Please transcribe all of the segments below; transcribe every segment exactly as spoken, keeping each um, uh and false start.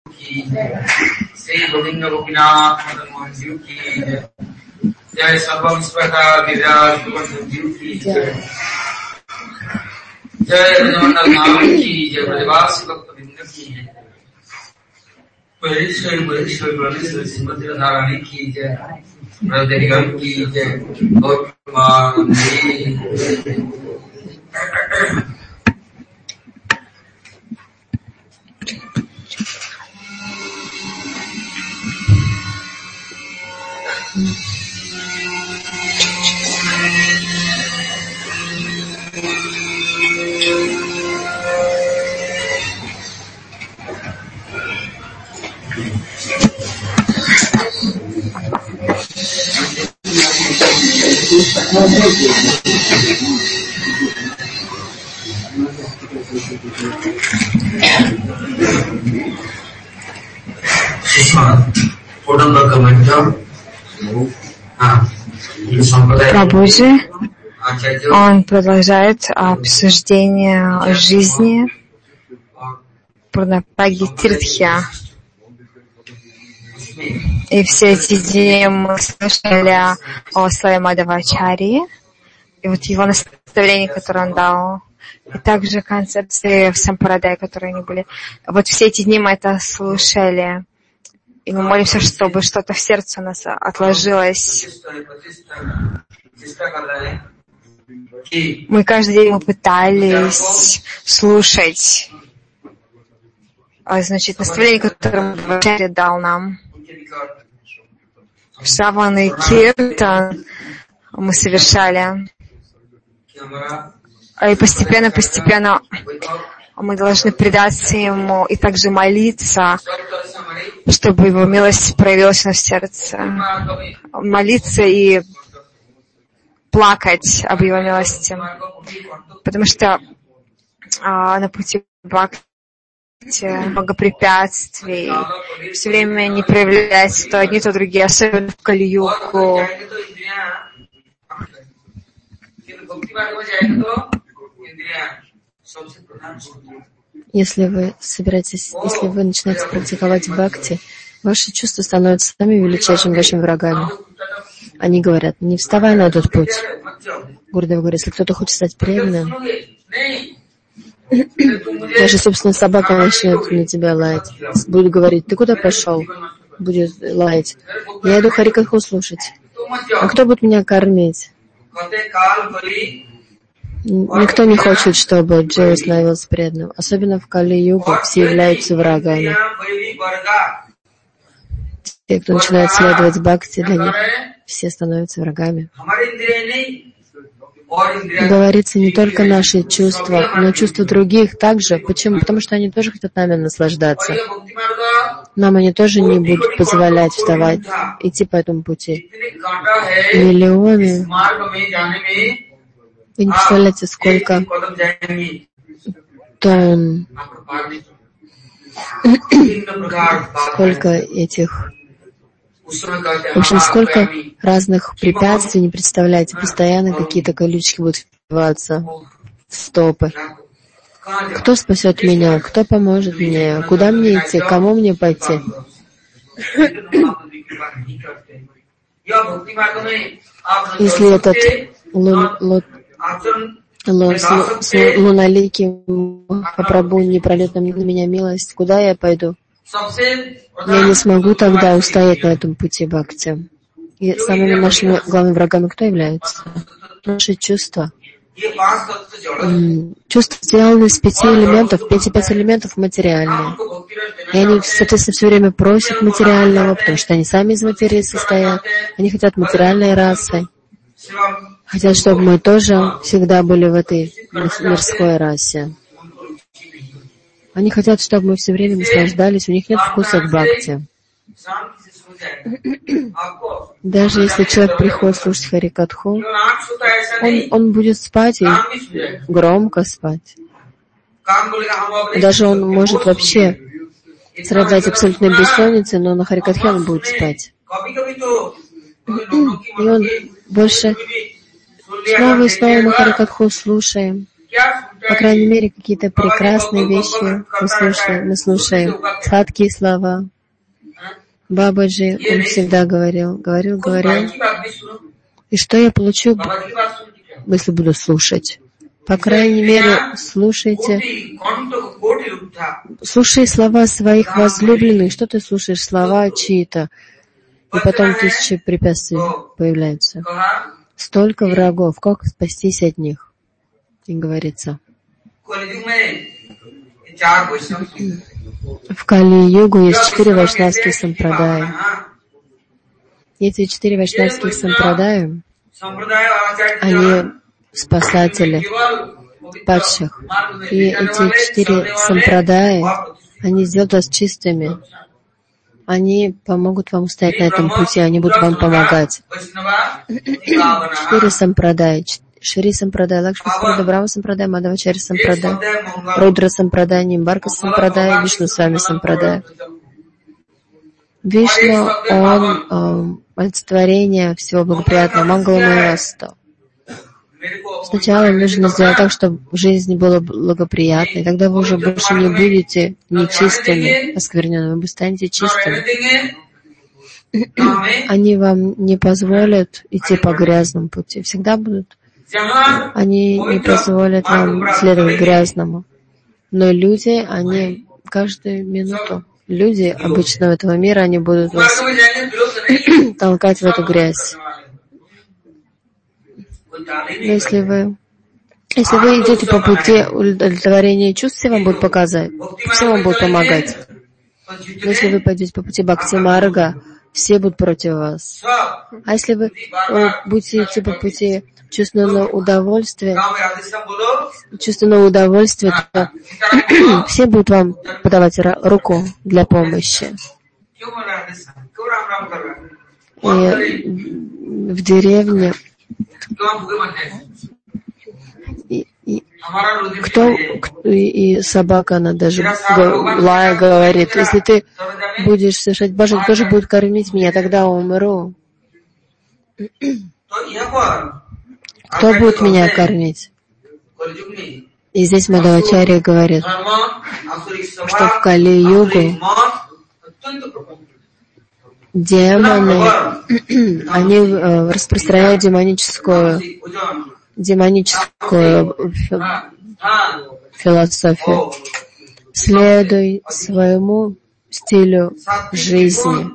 की श्री गोविंद गोपीनाथ मदन मोहन जी की जय सर्वम स्पृहा विराज जी की जय जय ब्रजमंडल नाम की जय ब्रजवासी भक्त वृंद की है महेश्वर महेश्वर ब्रह्मेश्वर श्रीमती नारायणी की जय ब्रजनिगम की जय गौतम Прабхуджи, он продолжает обсуждение жизни Пурнапаги Тиртхи. И все эти дни мы слышали о славе Мадхавачарьи, и вот его наставления, которые он дал, и также концепции в Сампрадай, которые они были. Вот все эти дни мы это слушали, и мы молимся, чтобы что-то в сердце у нас отложилось. Мы каждый день мы пытались слушать, значит, наставления, которые Мадхавачарья дал нам. Шраван и Киртан мы совершали. И постепенно-постепенно мы должны предаться Ему и также молиться, чтобы Его милость проявилась у нас в сердце. Молиться и плакать об Его милости. Потому что а, на пути Бхакти много препятствий. Все время не проявляются то одни, то другие, особенно в Кали-югу. Если вы собираетесь, если вы начинаете практиковать бхакти, ваши чувства становятся самыми величайшими вашими врагами. Они говорят: не вставай на этот путь. Гурдев говорит: если кто-то хочет стать преданным, даже собственная собака начнет на тебя лаять. Будет говорить: ты куда пошел? Будет лаять. Я иду Харикатху слушать. А кто будет меня кормить? Никто не хочет, чтобы Джива становился преданным. Особенно в Кали-югу все являются врагами. Те, кто начинает следовать бхакти, для них все становятся врагами. Говорится не только наши чувства, но чувства других также. Почему? Потому что они тоже хотят нами наслаждаться. Нам они тоже не будут позволять вставать, идти по этому пути. Миллионы. Вы не представляете, сколько тонн, сколько этих, в общем, сколько разных препятствий, не представляете, постоянно какие-то колючки будут впиваться в стопы. Кто спасет меня? Кто поможет мне? Куда мне идти? Кому мне пойти? Если этот лун, лун, лун, луналикий Махапрабху не прольет на меня милость, куда я пойду? Я не смогу тогда устоять на этом пути бхакти. И самыми нашими главными врагами кто является? Наши чувства. Чувства сделаны из пяти элементов, эти пять элементов материальные. И они, соответственно, все время просят материального, потому что они сами из материи состоят. Они хотят материальной расы. Хотят, чтобы мы тоже всегда были в этой мирской расе. Они хотят, чтобы мы все время наслаждались, у них нет вкуса к бхакти. Даже если человек приходит слушать Харикатху, он, он будет спать и громко спать. Даже он может вообще страдать абсолютной бессонницей, но на Харикатхе он будет спать. И он больше снова и снова мы Харикатху слушаем. По крайней мере, какие-то прекрасные вещи мы слушаем, мы слушаем. Сладкие слова. Бабаджи, он всегда говорил, говорил, говорил. И что я получу, если буду слушать? По крайней мере, слушайте, слушай слова своих возлюбленных. Что ты слушаешь? Слова чьи-то. И потом тысячи препятствий появляются. Столько врагов, как спастись от них? И говорится. В Кали-югу есть четыре вайшнавских сампрадая. Эти четыре вайшнавских сампрадая, они спасатели падших. И эти четыре сампрадая, они сделают вас чистыми. Они помогут вам стоять на этом пути, они будут вам помогать. Четыре сампрадая. Шри сампрадай, Лакшми сампрадай, Брахма сампрадай, Мадхавачарья сампрадай, Рудра сампрадай, Нимбарка сампрадай, Вишну Свами сампрадай. Вишну, он э, олицетворение всего благоприятного, Мангаламайасту. Сначала нужно сделать так, чтобы в жизни было благоприятно, и тогда вы уже больше не будете нечистыми, оскверненными, вы станете чистыми. Они вам не позволят идти по грязному пути, всегда будут. Они не позволят вам следовать грязному. Но люди, они каждую минуту, люди обычного этого мира, они будут вас толкать в эту грязь. Но если вы, если вы идете по пути удовлетворения чувств, все вам будут показать, все вам будут помогать. Но если вы пойдете по пути Бхакти-марга, все будут против вас. А если вы будете идти по пути чувственного удовольствия, чувственного удовольствия, то все будут вам подавать руку для помощи. И в деревне и, и, кто, и, и собака, она даже лая говорит, если ты будешь совершать баджан, кто же будет кормить меня, тогда умру. Кто будет меня кормить? И здесь Мадхавачарья говорит, что в Кали-югу демоны, они э, распространяют демоническую, демоническую философию. Следуй своему стилю жизни.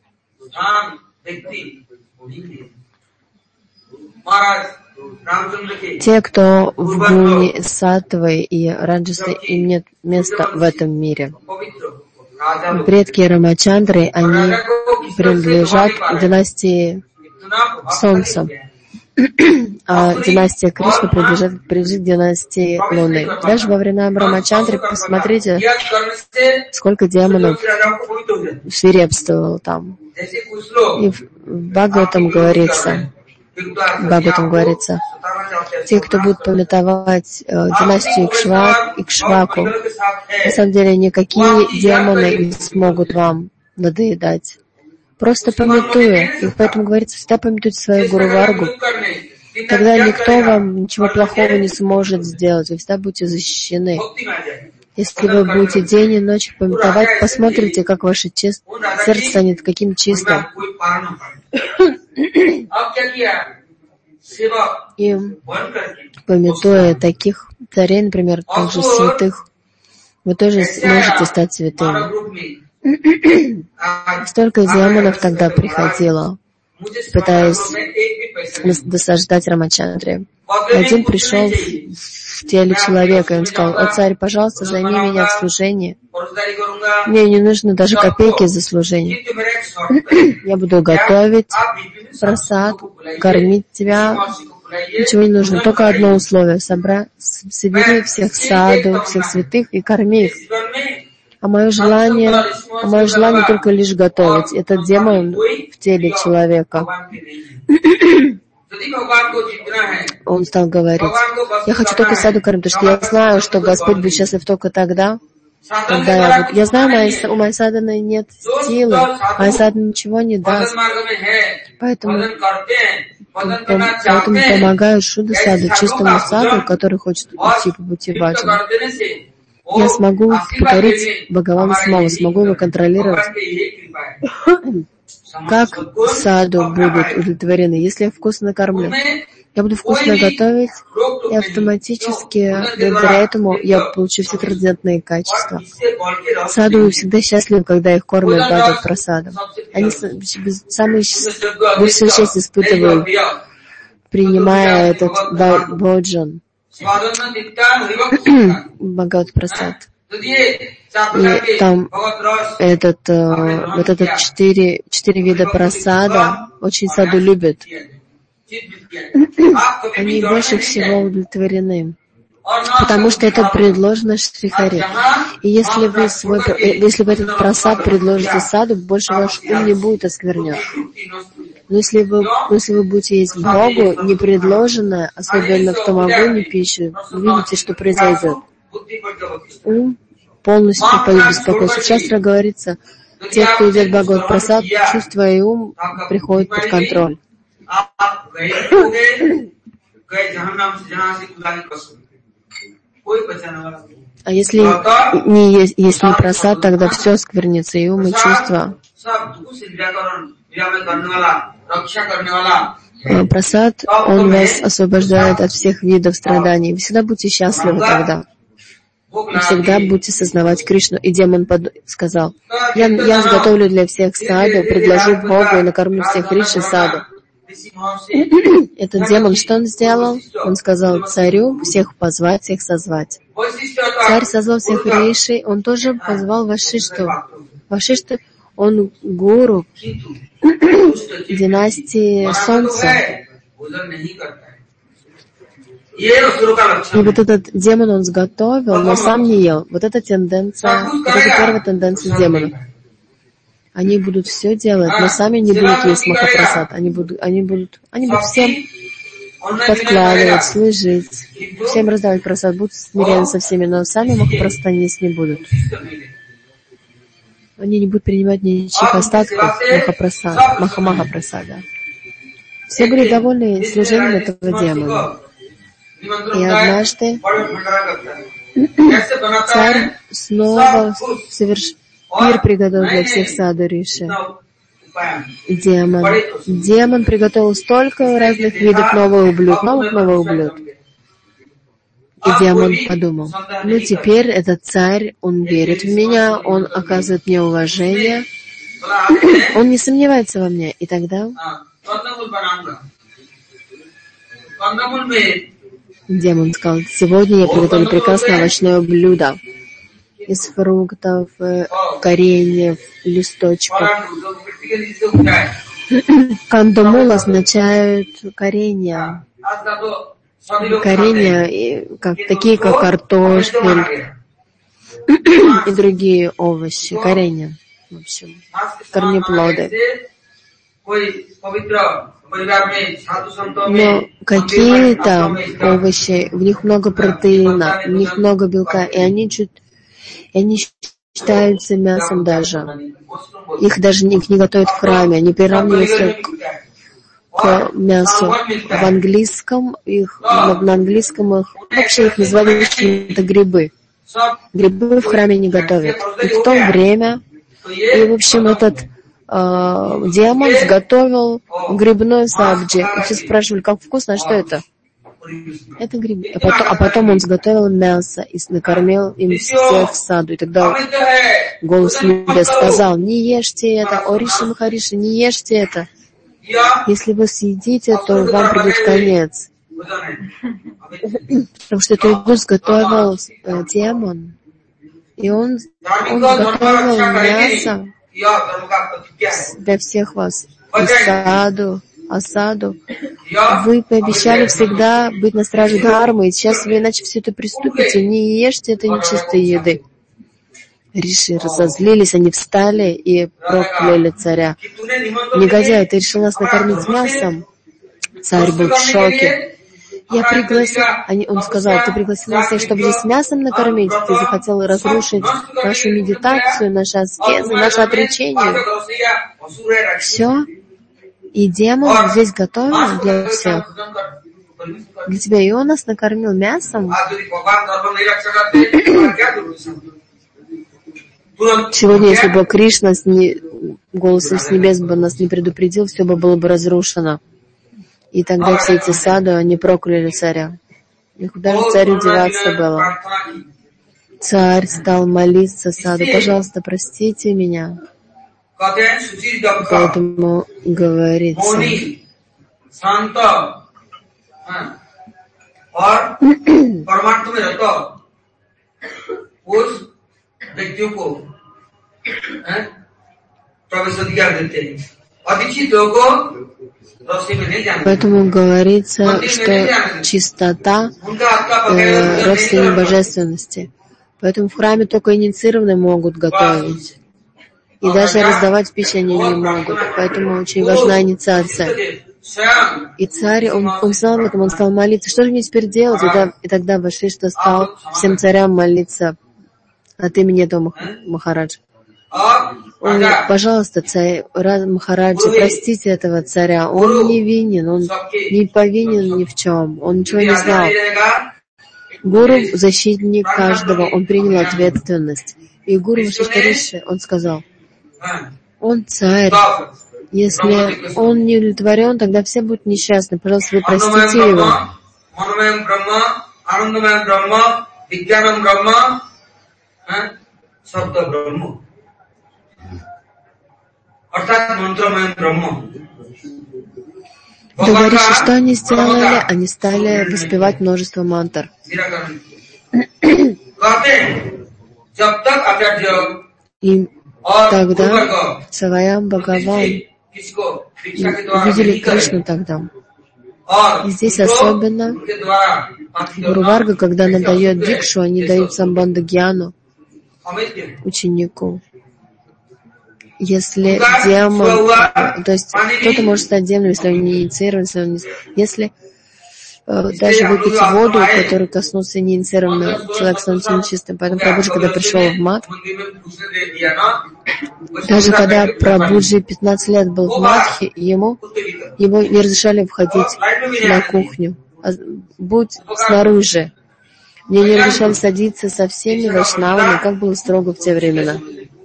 Те, кто в гуне саттвы и раджасы, им нет места в этом мире. Предки Рамачандры, они принадлежат династии Солнца, а династия Кришны принадлежит, принадлежит к династии Луны. Даже во времена Рамачандры, посмотрите, сколько демонов свирепствовало там. И в Бхагаватам говорится, в Бхагаватам говорится, те, кто будут памятовать э, династию Икшва, Икшваку, на самом деле никакие демоны не смогут вам надоедать. Просто памятуя, и поэтому говорится, всегда памятуйте свою Гуру Варгу, тогда никто вам ничего плохого не сможет сделать, вы всегда будете защищены. Если вы будете день и ночь памятовать, посмотрите, как ваше чист... сердце станет каким чистым. И памятуя таких царей, например, также святых, вы тоже можете стать святыми. Столько демонов тогда приходило, пытаясь досаждать Рамачандре. Один пришел в теле человека, и он сказал: «О царь, пожалуйста, займи меня в служение. Мне не нужно даже копейки за служение. Я буду готовить прасад, кормить тебя. Ничего не нужно, только одно условие. Собра... Собери всех саду, всех святых и корми их. А мое желание, а мое желание только лишь готовить». Это демон в теле человека. Он стал говорить: «Я хочу только саду кормить, потому что я знаю, что Господь будет счастлив только тогда, когда я буду. Я знаю, моей, у моей садханы нет силы, моя садхана ничего не даст. Поэтому Поэтому помогают Шудда саду, чистому саду, который хочет идти по пути баджана. Я смогу покорить Бхагавана самого, смогу его контролировать. Как саду будут удовлетворены? Если я вкусно накормлю, я буду вкусно готовить, и автоматически, благодаря этому, я получу все трансцендентные качества. Саду всегда счастливы, когда их кормят Бхагават прасадом. Они самые большие счастье испытывают, принимая этот боджан, Бхагават прасад. И там этот, вот этот четыре, четыре вида прасада очень саду любят. Они больше всего удовлетворены, потому что это предложено Шрихари. И если вы, свой, если вы этот прасад предложите саду, больше ваш ум не будет осквернен. Но если вы, если вы будете есть Богу непредложенное, особенно в том огонь пищу, вы видите, что произойдет. Ум полностью пойдет беспокойство. В шастре говорится, те, кто идет в Бхагават прасад, чувства и ум приходят под контроль. А если не есть, есть не прасад, тогда все сквернится, и ум, и чувства. Прасад, он вас освобождает от всех видов страданий. Вы всегда будете счастливы тогда. Вы всегда будете сознавать Кришну. И демон под... сказал, я, я изготовлю для всех саду, предложу Богу и накормлю всех риши саду. Этот демон, что он сделал? Он сказал царю всех позвать, всех созвать. Царь созвал всех риши, он тоже позвал Вашишту. Вашишту, он гуру династии Солнца. И вот этот демон он сготовил, но сам не ел. Вот эта тенденция, вот это первая тенденция демонов. Они будут все делать, но сами не будут есть махапрасад. Они будут, они будут, они будут всем подкладывать, служить, всем раздавать прасад, будут смиряться со всеми, но сами махапрасад есть не будут. Они не будут принимать ничьих остатков махапрасада, махамахапрасада. Все были довольны служением этого демона. И однажды царь снова совершил пир, приготовил для всех саду риши. Демон. Демон приготовил столько разных видов новых блюд, новых новых блюд. И демон подумал, ну теперь этот царь, он верит в меня, он оказывает мне уважение, он не сомневается во мне. И тогда демон сказал, сегодня я приготовлю прекрасное овощное блюдо из фруктов, кореньев, листочков. Кандамул означает коренья. Коренья, как, такие как картофель и другие овощи, коренья, в общем, корнеплоды. Но какие-то овощи, в них много протеина, в них много белка, и они чуть, и они считаются мясом даже. Их даже не, не готовят в храме, они приравниваются к, к мясу. В английском их, на, на английском их, вообще их называли это грибы. Грибы в храме не готовят. И в то время, и в общем этот Uh, демон сготовил грибной сабджи. И все спрашивали, как вкусно, а что это? Это грибы. А потом, а потом он сготовил мясо и накормил им всех в саду. И тогда голос небес сказал, не ешьте это, о риши махариши, не ешьте это. Если вы съедите, то вам придет конец. Потому что эту еду сготовил э, демон. И он, он сготовил мясо для всех вас. И саду, осаду. Вы пообещали всегда быть на страже дхармы, и сейчас вы иначе все это приступите, не ешьте этой нечистой еды. Риши разозлились, они встали и прокляли царя. Негодяй, ты решил нас накормить мясом? Царь был в шоке. Я пригласил, они, он сказал, ты пригласил нас, чтобы здесь мясом накормить, ты захотел разрушить нашу медитацию, наши аскезы, наше отречение. Все, И демон здесь готовил для всех. Для тебя. И он нас накормил мясом, сегодня, если бы Кришна с не... голосом с небес бы нас не предупредил, все бы было бы разрушено. И тогда все эти саду, они прокляли царя. И куда же царю деваться было? Царь стал молиться саду: пожалуйста, простите меня. Поэтому говорится, поэтому говорится, что чистота э, родственной божественности. Поэтому в храме только инициированные могут готовить. И даже раздавать пищу они не могут. Поэтому очень важна инициация. И царь, он, он знал об этом, он стал молиться. Что же мне теперь делать? И, да, и тогда Вашишта стал всем царям молиться от имени этого Махараджа. Он, пожалуйста, царь Махараджа, простите этого царя. Он не винен, он не повинен ни в чем. Он ничего не знал. Гуру — защитник каждого, он принял ответственность. И Гуру Вашишта Риши, он сказал, он царь. Если он не удовлетворен, тогда все будут несчастны. Пожалуйста, вы простите его. Говоришь, что они сделали? Они стали воспевать множество мантр. И тогда Сваям Бхагаван увидели Кришну тогда. И здесь особенно Гуру Варга, когда она дает дикшу, они дают самбандха гьяну ученику. Если демон, то есть кто-то может стать демоном, если он не инициирован, если он не... Если э, даже выпить воду, которую коснулся неинициированного, человек становится нечистым. Поэтому Прабхуджи, когда пришел в мат, даже когда Прабхуджи пятнадцать лет был в матхе, ему, ему не разрешали входить на кухню. А будь снаружи. Мне не разрешали садиться со всеми вайшнавами, как было строго в те времена.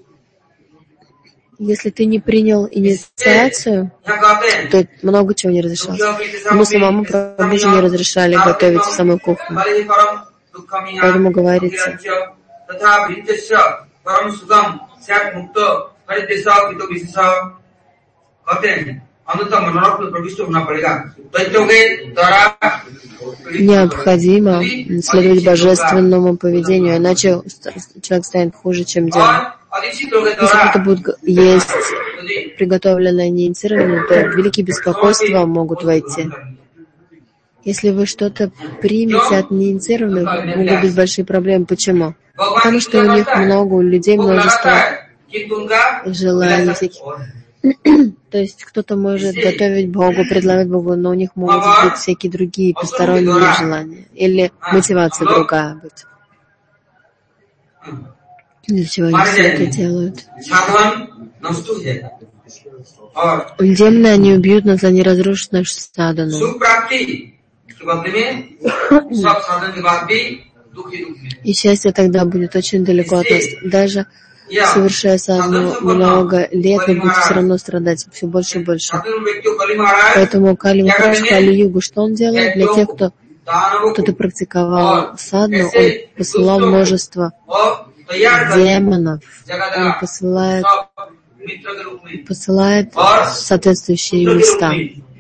Если ты не принял инициацию, то много чего не разрешалось. Ему самому Прабхуджи не разрешали готовить в самой кухне. Поэтому говорится, необходимо следовать божественному поведению, иначе человек станет хуже, чем демон. Если кто-то будет есть приготовленное неинициированное, то великие беспокойства могут войти. Если вы что-то примете от неинициированных, могут быть большие проблемы. Почему? Потому что у них много, у людей множество желаний всяких. То есть кто-то может готовить Богу, предлагать Богу, но у них могут быть всякие другие посторонние желания. Или мотивация другая быть. Для чего они все это делают? Демоны, они убьют нас, они разрушат нашу садану. И счастье тогда будет очень далеко от нас. Даже совершая садану много лет, вы будете все равно страдать все больше и больше. Поэтому Кали Махарадж, Кали-югу, что он делает? Для тех, кто кто-то практиковал садану, он посылал множество демонов, он посылает, посылает соответствующие места,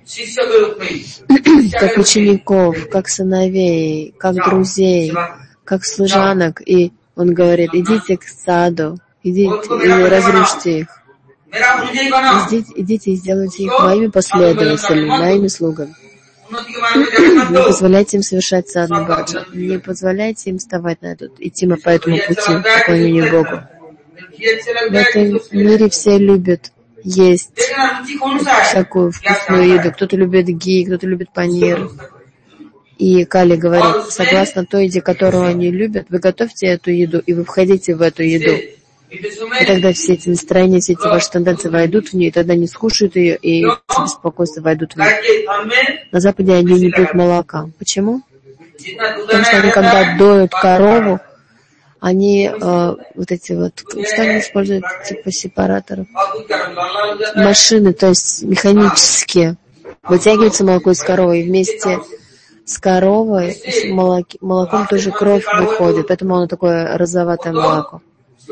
как учеников, как сыновей, как друзей, как служанок, и он говорит, идите к саду, идите и разрушьте их, идите, идите и сделайте их моими последователями, моими слугами. Не позволяйте им совершать садхану баджа. Не позволяйте им вставать на этот, идти по этому пути, поклонению Богу. В этом мире все любят есть всякую вкусную еду. Кто-то любит ги, кто-то любит панир. И Кали говорит, согласно той еде, которую они любят, вы готовьте эту еду, и вы входите в эту еду. И тогда все эти настроения, все эти ваши тенденции войдут в нее, и тогда они скушают ее, и эти беспокойства войдут в нее. На Западе они не пьют молока. Почему? Потому что они, когда доют корову, они э, вот эти вот, что они используют, типа сепараторов? Машины, то есть механические. Вытягивается молоко из коровы, и вместе с коровой, с молоки, молоком тоже кровь выходит, поэтому оно такое розоватое молоко.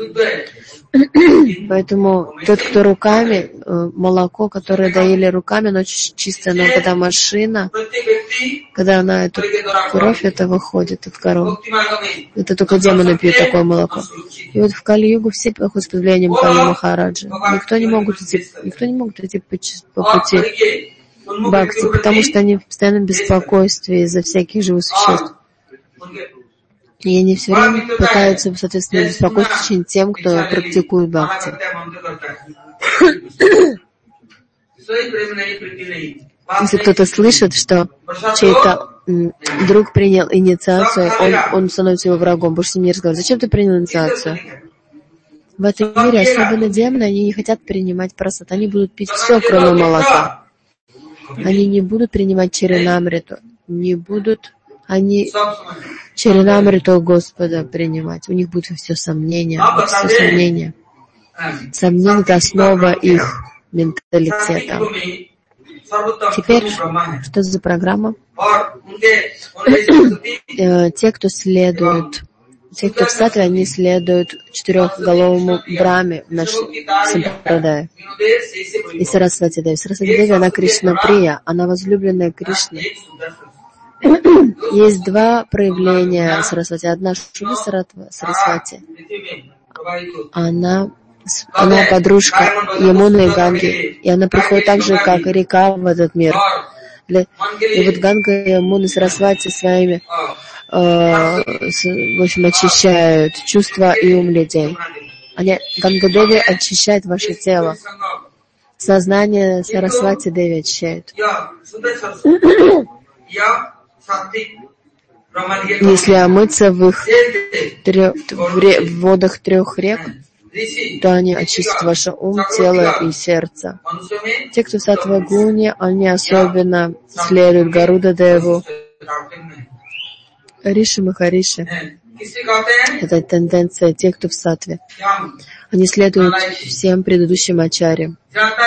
Поэтому тот, кто руками, молоко, которое доили руками, оно очень чистое, но когда машина, когда она эту кровь, это выходит от коровы. Это только демоны пьют такое молоко. И вот в Кали-югу все проходят под влиянием Кали Махараджа. Никто не может идти, никто не может идти по, по пути бхакти, потому что они в постоянном беспокойстве из-за всяких живых существ. И они все время пытаются, соответственно, беспокоиться тем, кто практикует бхакти. Если кто-то слышит, что чей-то друг принял инициацию, он, он становится его врагом, больше с ним не разговаривает. Зачем ты принял инициацию? В этом мире, особенно демоны, они не хотят принимать прасад. Они будут пить все, кроме молока. Они не будут принимать чаринамриту, не будут они чаринамриту Господа принимать. У них будет все сомнения, все сомнения. Сомнения — это основа их менталитета. Теперь, что за программа? Те, кто следует, те, кто в саттве, они следуют четырехголовому Брахме в нашей сампрадае. И Сарасвати Деви. Сарасвати Деви, она Кришна Прия, она возлюбленная Кришны. Есть два проявления Сарасвати. Одна Шуба Сарасвати. Она, она подружка Ямуны и Ганги. И она приходит так же, как и река в этот мир. И вот Ганга и Ямуна Сарасвати своими, э, с, в общем, очищают чувства и ум людей. Они, Ганга Деви очищает ваше тело. Сознание Сарасвати Деви очищает. Если омыться в их трех, в, ре, в водах трех рек, то они очистят ваше ум, тело и сердце. Те, кто в саттва-гуне, они особенно следуют Гаруда Деву, Риши Махариши. Это тенденция тех, кто в саттве. Они следуют всем предыдущим ачарьям.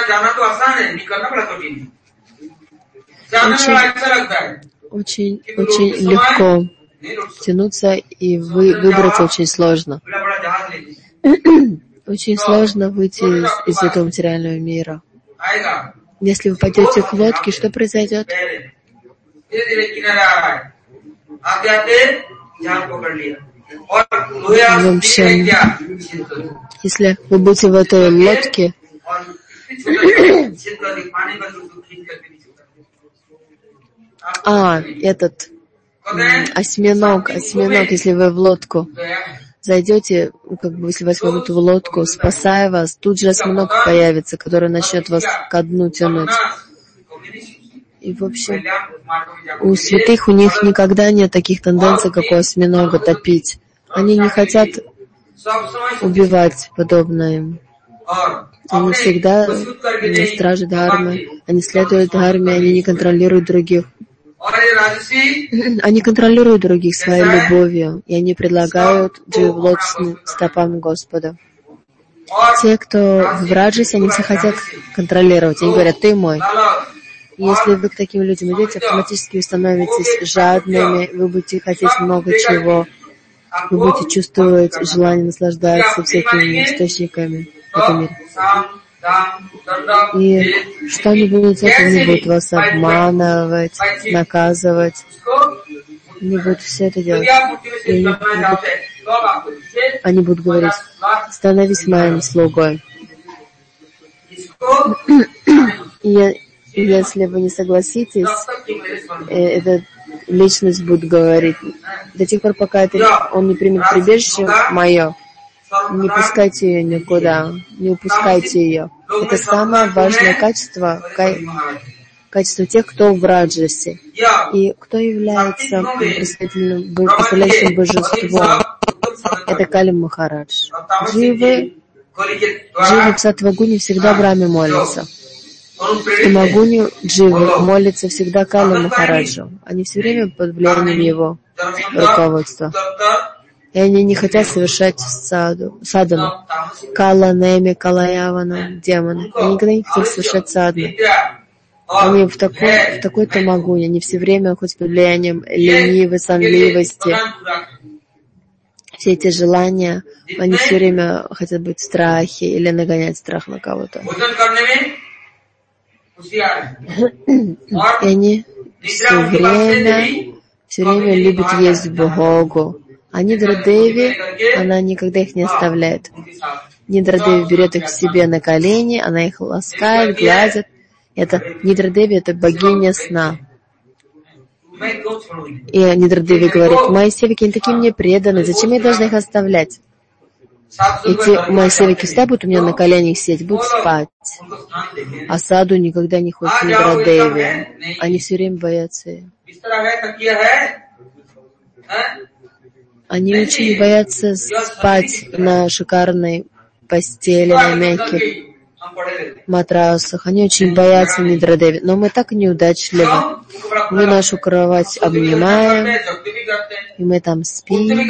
Очень, очень, очень легко тянуться, и вы, выбраться очень сложно. Очень сложно выйти из, из этого материального мира. Если вы пойдете к лодке, что произойдет? В общем, если вы будете в этой лодке, а, этот осьминог, осьминог, если вы в лодку зайдете, как бы, если вас возьмут в лодку, спасая вас, тут же осьминог появится, который начнет вас ко дну тянуть. И, в общем, у святых, у них никогда нет таких тенденций, как у осьминога, топить. Они не хотят убивать подобное им. Они всегда на страже дхармы, они следуют дхарме, они не контролируют других. Они контролируют других своей любовью, и они предлагают дживу лотосным стопам Господа. Те, кто в раджасе, они все хотят контролировать. Они говорят: ты мой. И если вы к таким людям идете, автоматически вы становитесь жадными, вы будете хотеть много чего, вы будете чувствовать желание наслаждаться всякими источниками в этом мире. И что они будут делать? Они будут вас обманывать, наказывать. Они будут все это делать. И они, будут, они будут говорить: становись моим слугой. И если вы не согласитесь, эта личность будет говорить: до тех пор, пока это, он не примет прибежище мое, не пускайте ее никуда, не упускайте ее. Это самое важное качество, качество тех, кто в раджасе. И кто является представителем, представляющим божеством, это Кали Махарадж. Дживы Дживы в Саттвагуне всегда Брахме молятся. В Тамагуне дживы молятся всегда Кали Махараджу. Они все время под влиянием его руководства. И они не хотят совершать саду, садану. Кала, Неми, Калаявана, демоны. Они никогда не хотят совершать садану. Они в такой, в такой тамагуне, они все время хоть под влиянием ленивой, сонливости, все эти желания, они все время хотят быть в страхе или нагонять страх на кого-то. И они все время, все время любят есть Богу. А Нидра-деви, она никогда их не оставляет. Нидра-деви берет их к себе на колени, она их ласкает, гладит. Это Нидра-деви, это богиня сна. И Нидра-деви говорит: мои севики, они такие мне преданы, зачем я должна их оставлять? Эти мои севики всегда будут у меня на коленях сидеть, будут спать. А саду никогда не ходит Нидра-деви. Они все время боятся ее. Они очень боятся спать на шикарной постели, на мягких матрасах. Они очень боятся Нидра-деви. Но мы так неудачливы. Мы нашу кровать обнимаем, и мы там спим.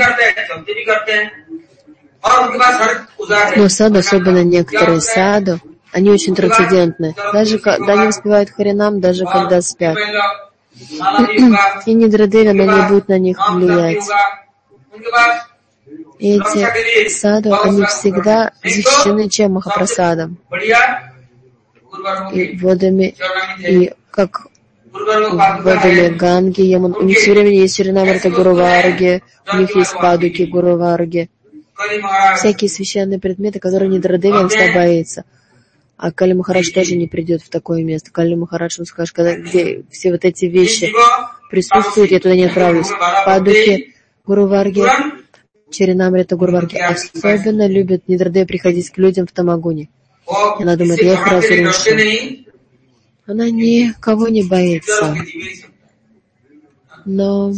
Но саду, особенно некоторые саду, они очень трансцендентны. Даже когда они успевают харинам, даже когда спят. И Нидра-деви, она не будет на них влиять. И эти саду, они всегда защищены чем? Махапрасадом. И водами, и как водами Ганги, Ямун. У них все время есть Шринамрита Гуруварги, у них есть падуки Гуруварги. Всякие священные предметы, которые Нидра-деви всегда боится. А Кали Махарадж тоже не придет в такое место. Кали Махарадж, он скажет, когда, где все вот эти вещи присутствуют, я туда не отправлюсь. Падуки Гуруварги, Чаринамрита Гуруварги особенно любят Нидра-деви приходить к людям в Тамагуне. И она думает: я их разрушу. Она никого не боится. Но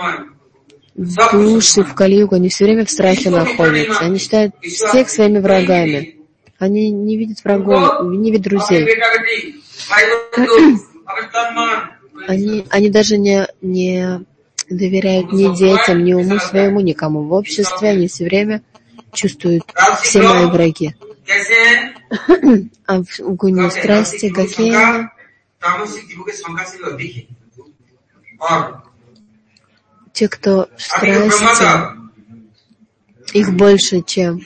души в Кали-югу, они все время в страхе находятся. Они считают всех своими врагами. Они не видят врагов, не видят друзей. Они, они даже не, не доверяют ни детям, ни уму своему, никому. В обществе они все время чувствуют все мои враги. А в гуне страсти какие они? Те, кто в страсти, их больше, чем...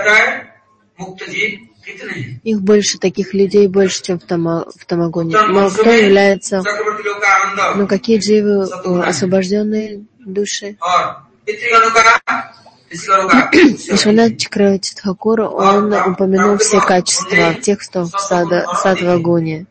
Их больше, таких людей больше, чем в, тама, в Тамагуне. Но кто является... Ну, какие дживы, освобожденные души? Вишванат Чакраварти Тхакур, он упомянул все качества тех, кто в Саттвагуне.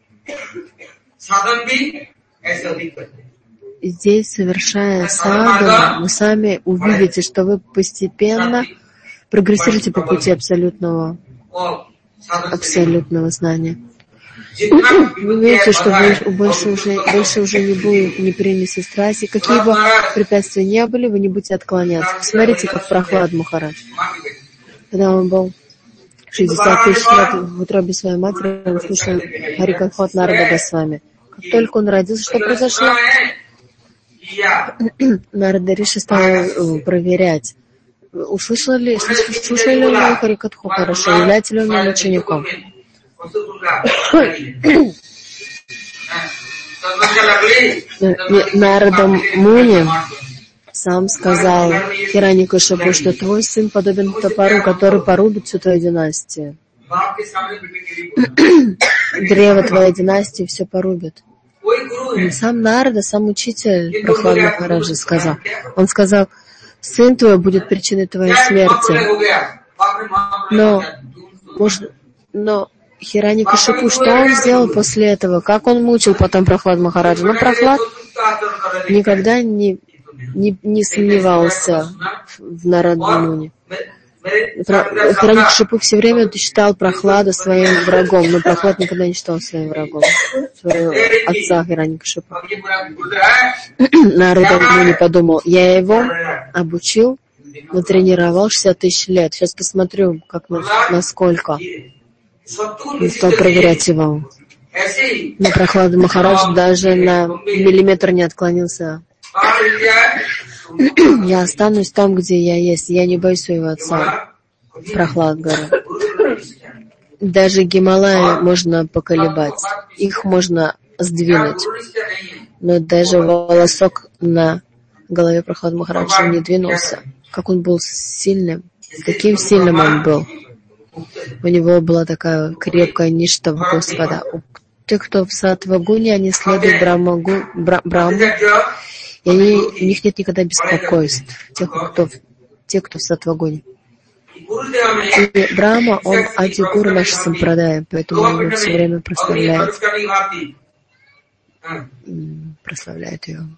Здесь, совершая садану, вы сами увидите, что вы постепенно прогрессируете по пути абсолютного, абсолютного знания. Вы видите, что вы больше уже, больше уже не будет не примеси страсти. Какие бы препятствия не были, вы не будете отклоняться. Посмотрите, как Прохлад Махарадж. Когда он был шестьдесят тысяч лет в утробе своей матери, он слушал Харикатху Нарада Госвами. Как только он родился, что произошло? Нарада Риши стал проверять, услышал ли, слушал ли он Харикатху хорошо, является ли он моим учеником. Нарада Муни сам сказал Хираньякашипу, что твой сын подобен топору, который порубит всю твою династию. Древо твоей династии все порубит. И сам Нарада, сам учитель Прохлад Махараджа сказал. Он сказал: сын твой будет причиной твоей смерти. Но, может, но Хираньякашипу, что он сделал после этого? Как он мучил потом Прохлад Махараджа? Но Прохлад никогда не, не, не сомневался в Нарада Муни. Хираньякашипу все время считал Прохлада своим врагом, но Прохлад никогда не считал своим врагом своего отца Хираньякашипу. Нарада Муни подумал: я его обучил натренировал шестьдесят тысяч лет. Сейчас посмотрю, как, насколько. Он стал проверять его. Но Прохлада Махарадж даже на миллиметр не отклонился. Я останусь там, где я есть. Я не боюсь своего отца. Прохлад говорит. Даже Гималаи можно поколебать. Их можно сдвинуть. Но даже волосок на голове Прохлада Махараджа не двинулся. Как он был сильным. Каким сильным он был. У него была такая крепкая ништа в Господа. Те, кто в Саттвагуне, они следуют Брамагу, Бра, Браму, и они, у них нет никогда беспокойств. Тех, кто, те, кто в Саттвагуне. И Брахма, он Адигуру наш сампрадай, поэтому он его все время прославляет. Прославляет ее.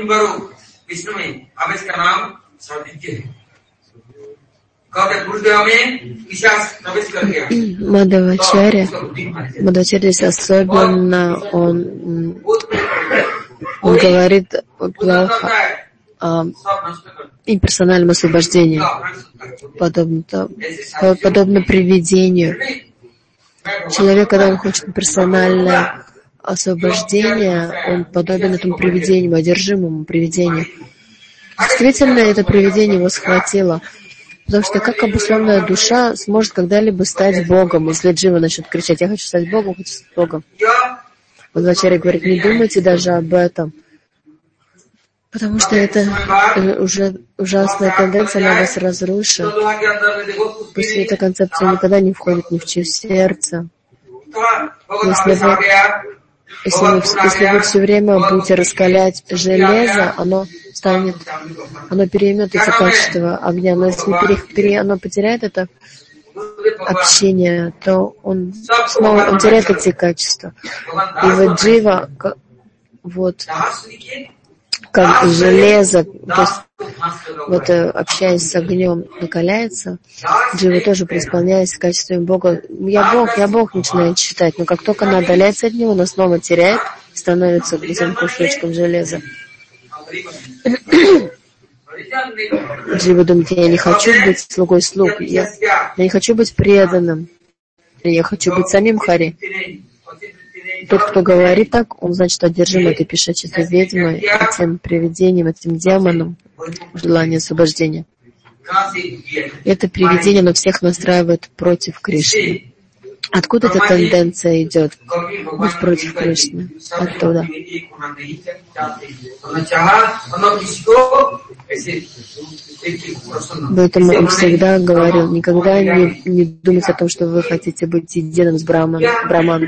Мадхавачарья, Мадхавачарья здесь особенно, он, он говорит плохо о имперсональном освобождении, подобно, подобно привидению. Человек, когда он хочет персональное освобождение, он подобен этому привидению, одержимому привидению. Действительно, это привидение его схватило. Потому что как обусловленная душа сможет когда-либо стать Богом, если Джива начнет кричать: «Я хочу стать Богом, хочу стать Богом». Мадхавачарья говорит: не думайте даже об этом. Потому что это уже ужасная тенденция, она вас разрушит. После этой концепции никогда не входит ни в чье сердце. Если вы, если, вы, если вы все время будете раскалять железо, оно станет, оно переймет эти качества огня. Но если пере, пере, оно потеряет это общение, то он снова он теряет эти качества. И вот Джива, вот, как железо, то есть, вот, общаясь с огнем, накаляется, Джива тоже преисполняясь качествами Бога. Я Бог, я Бог начинает считать, но как только она отдаляется от него, она снова теряет, становится этим кусочком железа. Джива думает: я не хочу быть слугой слуг, я, я не хочу быть преданным, я хочу быть самим Хари. Тот, кто говорит так, он, значит, одержим этой пешачетой ведьмой, этим привидением, этим демоном, желание освобождения. Это привидение, оно всех настраивает против Кришны. Откуда эта тенденция идет? Быть против Кришны. Оттуда. Поэтому он всегда говорил: никогда не, не думайте о том, что вы хотите быть единым с Брахманом. Брахманом.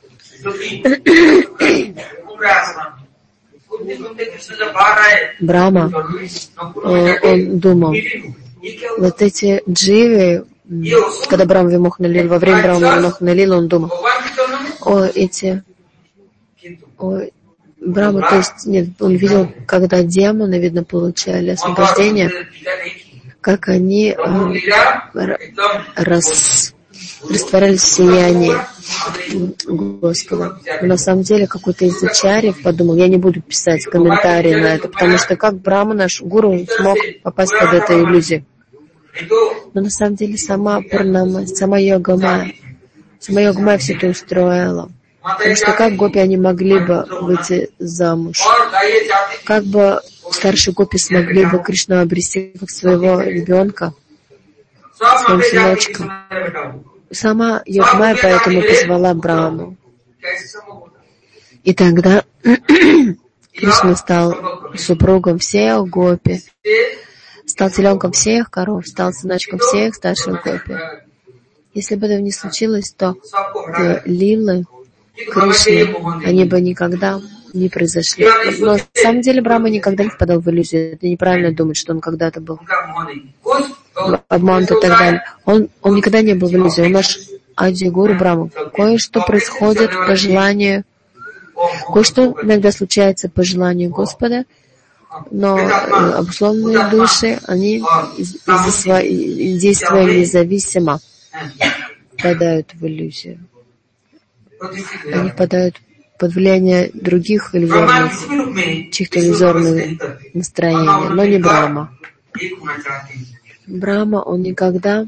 Брахма, он думал, вот эти дживы, когда Брахма Вимохана Лила, во время Брахма Вимохана Лила, он думал: о, эти, о, Брахма, то есть, нет, он видел, когда демоны, видно, получали освобождение, как они э, рас, растворялись в сиянии Господа. Но на самом деле какой-то из ачарьев подумал: я не буду писать комментарии на это, потому что как Брахма, наш гуру, смог попасть под эту иллюзию. Но на самом деле сама Пурнама, сама Йога-майя, сама Йога-майя все это устроила. Потому что как гопи они могли бы выйти замуж? Как бы старшие гопи смогли бы Кришну обрести как своего ребенка, своим сыночком? Сама Йога-майя поэтому позвала Брахму. И тогда Кришна стал супругом всех гопи, стал теленком всех коров, стал сыночком всех старших гопи. Если бы этого не случилось, то лилы Кришны, они бы никогда не произошли. Но на самом деле Брахма никогда не впадал в иллюзию. Это неправильно думать, что он когда-то был обманут и так далее. Он, он никогда не был в иллюзии. Он наш Ади-гуру Брахма. Кое-что происходит по желанию, кое-что иногда случается по желанию Господа, но обусловленные души, они из-за своей, действия независимо, впадают в иллюзию. Они впадают под влияние других иллюзорных, чьих-то иллюзорных настроений, но не Брахма. Брахма, он никогда...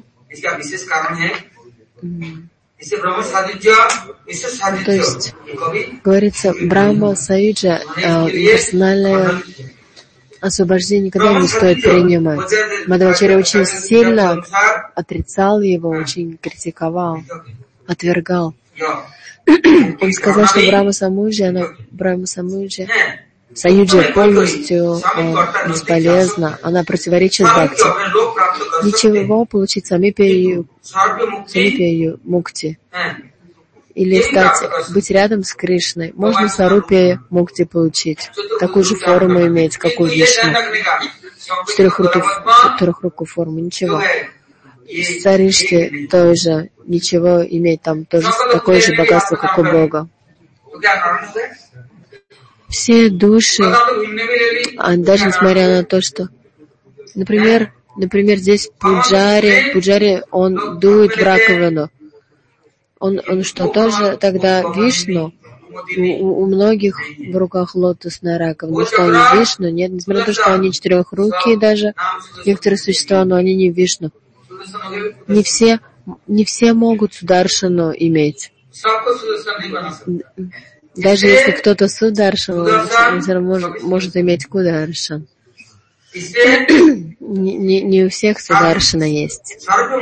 То есть, говорится, Брахма Саюджа, персональное освобождение никогда не стоит принимать. Мадхвачарья очень сильно отрицал его, очень критиковал, отвергал. Он сказал, что Брахма Самуджа, она Брахма Самуджа, Саюджа полностью э, бесполезна, она противоречит бхакти. Ничего получить самипию, самипию мукти. Или стать, быть рядом с Кришной. Можно сарупия мукти получить. Такую же форму иметь, как у Вишну. Четырехрукую форму, ничего. Саришки тоже ничего иметь, там тоже такое же богатство, как у Бога. Все души, а даже несмотря на то, что, например, например, здесь Пуджари, Пуджари, он дует в раковину. Он, он что, тоже тогда Вишну? У, у многих в руках лотосная раковина. Что они Вишну? Нет, несмотря на то, что они четырехрукие даже, некоторые существа, но они не Вишну. Не все, не все могут сударшану иметь. Даже если кто-то сударшан, он все равно может, может иметь кударшан. Не, не, не у всех сударшана есть.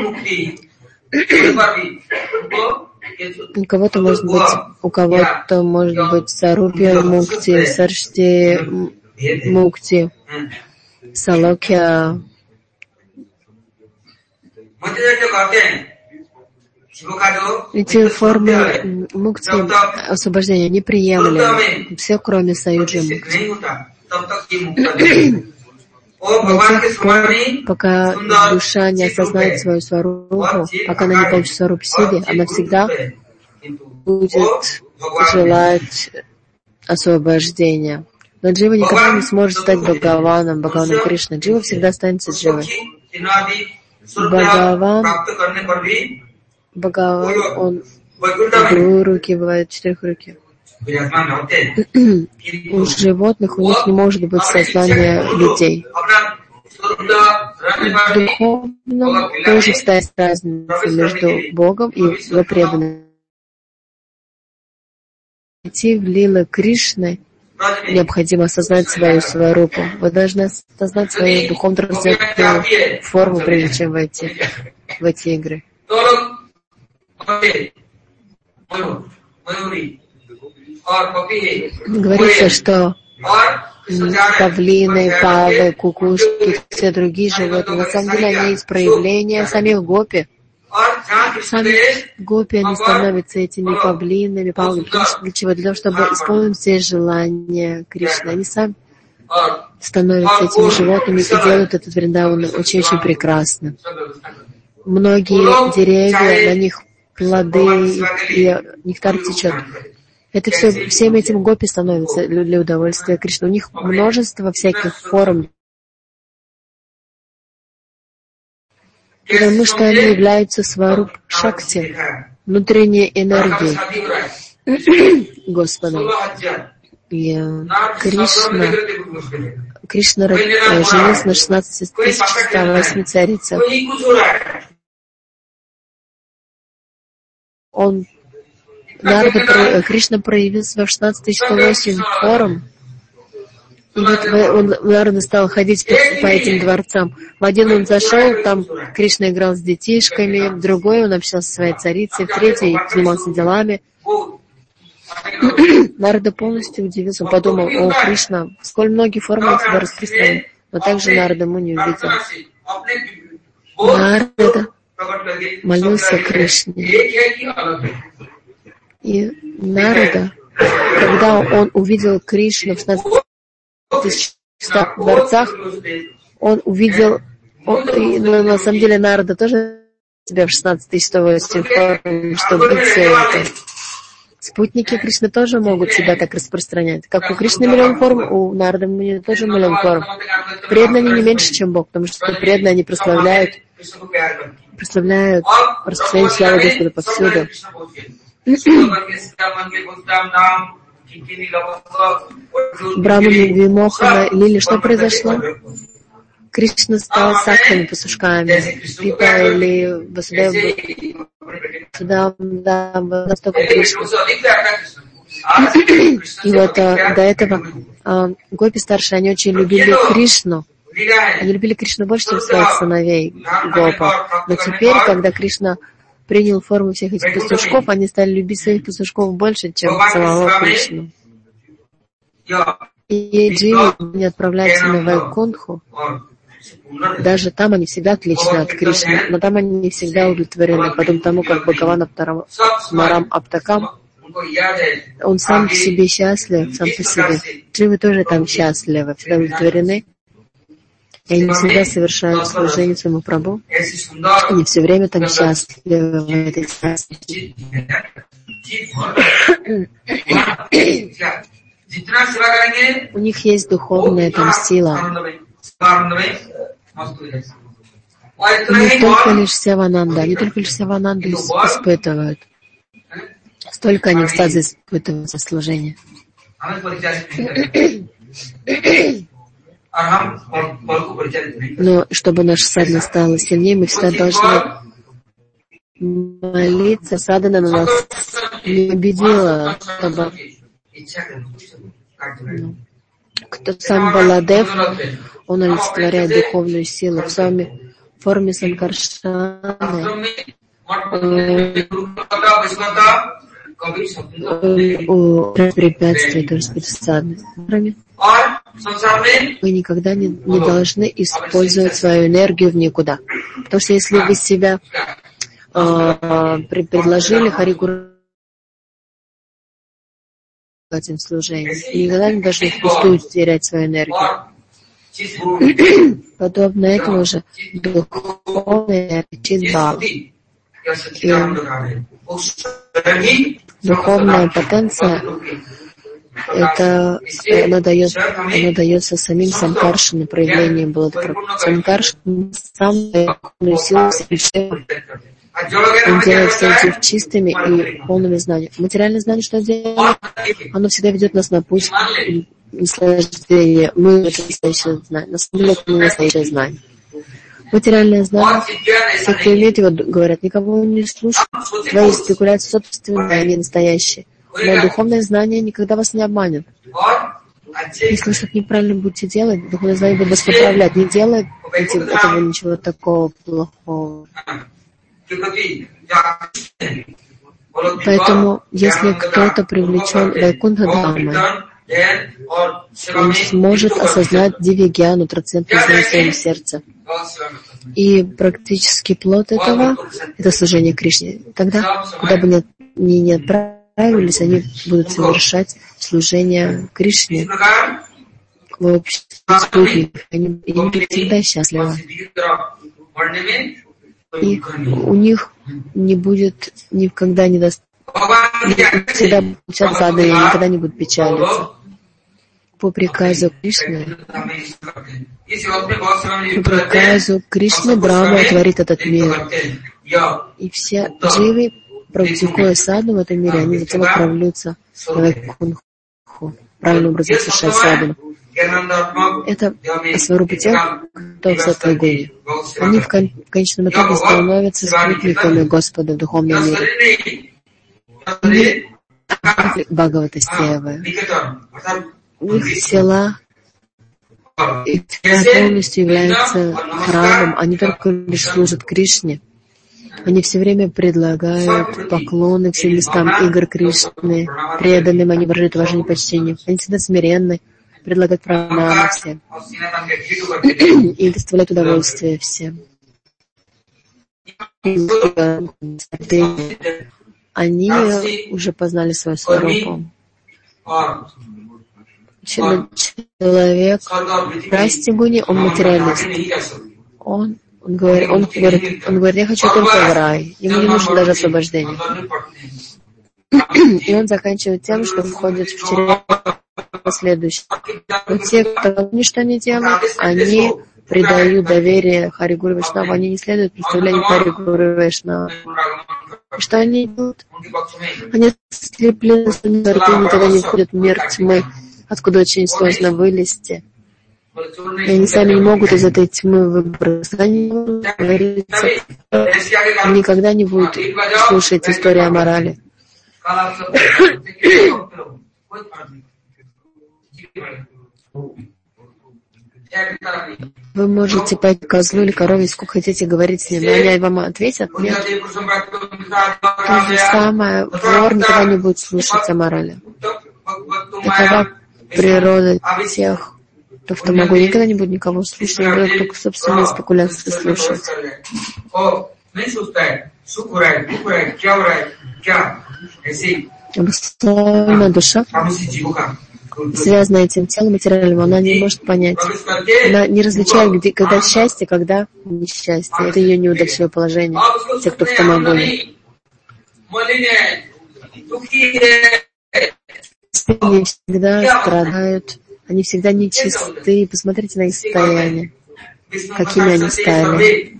У кого-то может быть, у кого-то может быть сарупья мукти, саршти мукти, салокья. Эти формы мукти, освобождения, неприемлемы. Все, кроме саюджи мукти. До тех пор, пока душа не осознает свою сварупу, пока она не получит сварупу сиди, она всегда будет желать освобождения. Но джива никогда не сможет стать Бхагаваном, Бхагаваном Кришной. Джива всегда останется дживой. Бхагаван, Бхагаван, он двуруки, бывает четырехруки. У животных, у них не может быть сознания людей. В духовном тоже стоит разница между Богом и его преданным. Идти в лилы Кришны необходимо осознать свою сварупу. Вы должны осознать свою духовно-трансцендентную форму, прежде чем войти в эти игры. Говорится, что павлины, павы, кукушки, все другие животные, на самом деле они из проявления самих гопи. Сами гопи, они становятся этими павлинами, павлами. Для чего? Для того, чтобы исполнить все желания Кришны. Они сами становятся этими животными и делают этот Вриндаван очень-очень прекрасно. Многие деревья, на них плоды и нектар течет. Это все, всем этим гопи становится для удовольствия Кришны. У них множество всяких форм, потому что они являются сваруп шакти, внутренней энергией Господа. И Кришна, Кришна женился на шестнадцати тысячах ста восьми царицах. Он Нарада, Кришна проявился во шестнадцать тысяч сто восемь форм. И вот он, Нарада стал ходить по, по этим дворцам. В один он зашел, там Кришна играл с детишками, в другой он общался со своей царицей, в третий занимался делами. Нарада полностью удивился, он подумал: о, Кришна, сколь многие формы тебя распространены. Но также Нарада Муни увидел. Нарада молился Кришне. И Нарада, когда он увидел Кришну в шестнадцати тысячах дворцах, он увидел, он, и, ну, на самом деле Нарада тоже себя в шестнадцать тысяч сто восемь форм, чтобы быть все это. Спутники Кришны тоже могут себя так распространять. Как у Кришны миллион форм, у Нарады Муни тоже миллион форм. Преданные они не меньше, чем Бог, потому что преданные они прославляют, прославляют распространение славы Господа повсюду. Брахмани Вимохана Лили, что произошло? Кришна стал сактами, пастушками, Пипа или Васудева, да, настолько Кришна. И вот а, до этого а, гопи старшие, они очень любили Кришну. Они любили Кришну больше, чем своих сыновей гопа. Но теперь, когда Кришна принял форму всех этих пастушков, они стали любить своих пастушков больше, чем самого Кришну. И дживы не отправляются на Вайкунтху. Даже там они всегда отличны от Кришны, но там они не всегда удовлетворены, потому тому, как Бхагаван Марам Аптакам, он сам по себе счастлив, сам по себе. Дживы тоже там счастливы, всегда удовлетворены. И они всегда совершают служение своему Прабху. Они все время там счастливы в этой счастье. У них есть духовная там сила. Не только лишь Севананда, они только лишь Севананду испытывают. Столько они экстаза испытывают за служение. Но чтобы наша садхана стала сильнее, мы всегда должны молиться. Садхана на нас не победила, чтобы... Ну, кто сам Баладев, он олицетворяет духовную силу в своей форме Санкаршаны. Препятствия тоже специальны. Вы никогда не, не должны использовать свою энергию в никуда. Потому что если вы себя э, предложили Харигуру этим служением, никогда не должны впустую терять свою энергию. Подобно этому же духовная читбхава. Духовная потенция, это она, дает, она дается самим Санкаршиной, проявлением Баладхара. Санкаршина сам духовную силу всем. Он делает все эти чистыми и полными знаниями. Материальное знание, что делает? Оно всегда ведет нас на путь наслаждения. Мы это настоящее знание. На самом деле это не настоящее знание. Материальное знание, все, кто имеет его, говорят, никого не слушают. Твои спекуляции собственные, они настоящие. Но духовное знание никогда вас не обманет. Если вы что-то неправильно будете делать, духовное знание будет вас поправлять. Не делает этого ничего такого плохого. Поэтому, если кто-то привлечен Вайкунтха Дхамой, он сможет осознать дивья-гьяну, трансцендентное знание в своем сердце. И практически плод этого — это служение Кришне. Тогда, куда бы ни, ни, ни отправились, они будут совершать служение Кришне в обществе спутников. Они, и они всегда счастливы. И у них не будет никогда не даст, всегда получат задания, никогда не будут печалиться. По приказу Кришны, по приказу Кришны Брахма творит этот мир. И все дживы, практикуя саду в этом мире, они затем отправляются на Вайкунтху, правильным образом совершать саду. Это сварупа тех, кто в сатвагуне. Они в, кон- в конечном итоге становятся спутниками Господа в духовном мире. Они Бхагавата Севы. Их тела полностью являются храмом. Они только лишь служат Кришне. Они все время предлагают поклоны всем местам игр Кришны, преданным, они выражают уважение и почтение. Они всегда смиренны, предлагают пранамы всем. И доставляют удовольствие всем. Они уже познали свою сварупу. Человек в Растигуне, он материалист. Он, он, говорит, он, говорит, он говорит, я хочу только в рай. Ему не нужно даже освобождение. И он заканчивает тем, что входит в чрево следующее. Но те, кто ничто не делают, они придают доверие Хари Гуру Вайшнаву, они не следуют представлению Хари Гуру Вайшнава. Что они делают? Они слеплены, никогда не входят в мир тьмы, откуда очень сложно вылезти. И они сами не могут из этой тьмы выбраться. Они говорится, никогда не будут слушать историю о морали. Вы можете пойти к козлу или корове, сколько хотите говорить с ним, но они вам ответят, нет. То же самое, вор никогда не будет слушать о морали. Такова природа тех, кто в Тамагу никогда не будет никого слушать, они будут только собственные спекуляции слушать. Обусловленная душа, связанная этим телом материальным, она не может понять. Она не различает, где, когда счастье, когда несчастье. Это ее неудачное положение, те, кто в Тамагоне. Они всегда страдают, они всегда нечисты. Посмотрите на их состояние, какими они стали.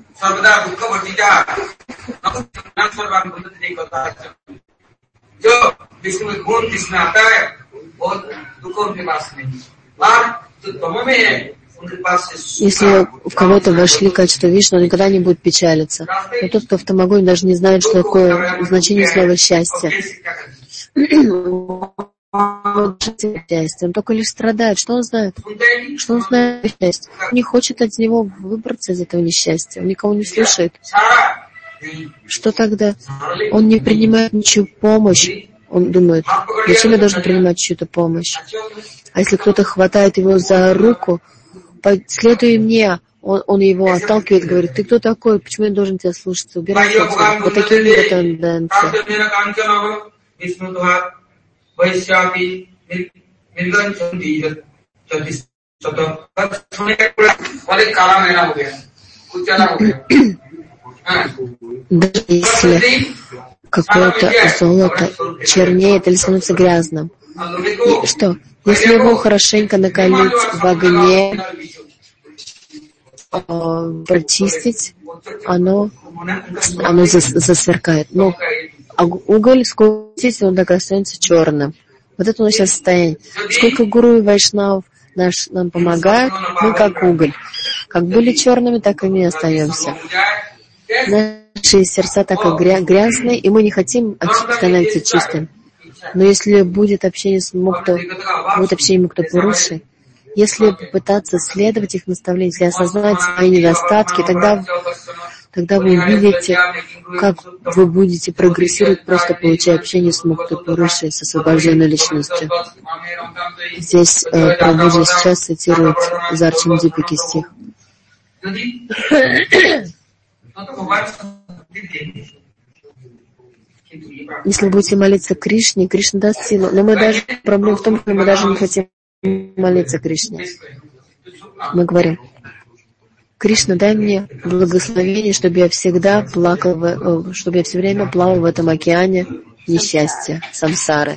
Если в кого-то вошли качества Вишну, он никогда не будет печалиться. Но тот, кто в Тамагоне, даже не знает, что такое значение слова «счастье». Он только лишь страдает. Что он знает? Что он знает о счастье? Он не хочет от него выбраться из этого несчастья. Он никого не слушает. Что тогда? Он не принимает ничью помощь. Он думает, зачем я должен принимать чью-то помощь? А если кто-то хватает его за руку, следуй мне, он, он его отталкивает, говорит, ты кто такой, почему я должен тебя слушаться? Убирайся отсюда. Вот такие у него тенденции. Даже если какое-то золото чернеет или становится грязным, и что? Если его хорошенько накалить в огне, э, прочистить, оно, оно засверкает. Но уголь, сколько он так останется черным. Вот это у нас сейчас состояние. Сколько гуру и вайшнав наш, нам помогают, мы как уголь. Как были черными, так и мы остаемся. Наши сердца так и грязные, и мы не хотим становиться чистым. Но если будет общение с Мукта, будет общение Мукта-Пуруши, если попытаться следовать их наставлениям, если осознать свои недостатки, тогда, тогда вы увидите, как вы будете прогрессировать, просто получая общение с Мукта-Пуруши, с освобожденной личностью. Здесь э, Прабхуджи сейчас цитирует из Арчандипики стих. Если вы будете молиться Кришне, Кришна даст силу. Но мы даже, проблема в том, что мы даже не хотим молиться Кришне. Мы говорим, Кришна, дай мне благословение, чтобы я всегда плакал, чтобы я все время плавал в этом океане несчастья, самсары.